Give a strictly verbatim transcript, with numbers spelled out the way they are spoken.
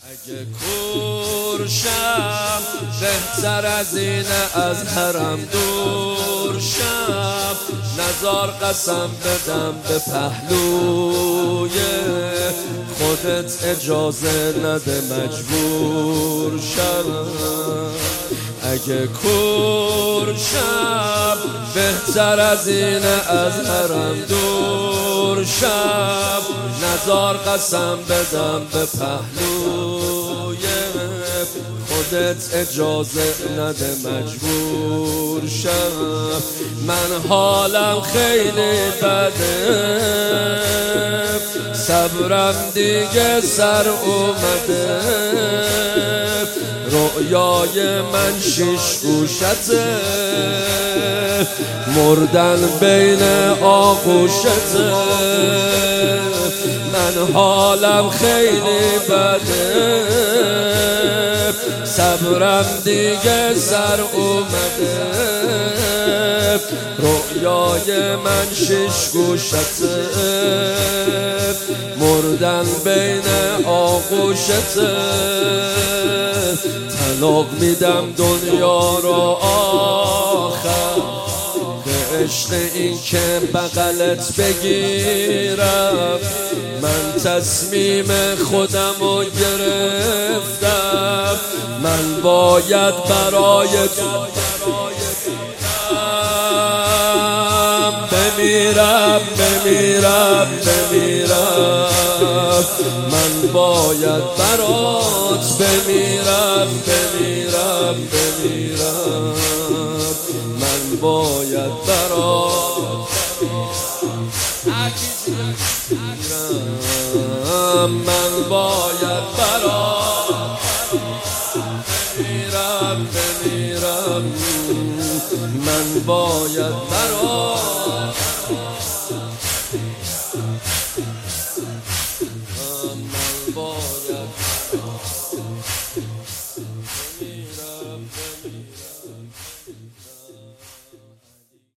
اگه کورشم بهتر از اینه از حرم دور شم، نزار قسم بدم به پهلوی خودت اجازه نده مجبور شم. اگه کورشم بهتر از اینه از حرم دور شم، نزار قسم بدم به پهلوی خودت اجازه نده مجبور شم. من حالم خیلی بده، صبرم دیگه سر اومده، رؤیای من شش گوشته، مردن بین آغوشته. من حالم خیلی بده، صبرم دیگه سر اومده، رؤیای من شش گوشته، مردن بین آغوشته. طلاق میدم دنیا رو آخر، به عشق این که بغلت بگیرم. من تصمیم خودم رو گرفتم، من باید برای تو بمیرم بمیرم بمیرم. من باید برات بمیرم بمیرم بمیرم. من باید برات بمیرم، من باید برات بمیرم بمیرم. من باید برات من باید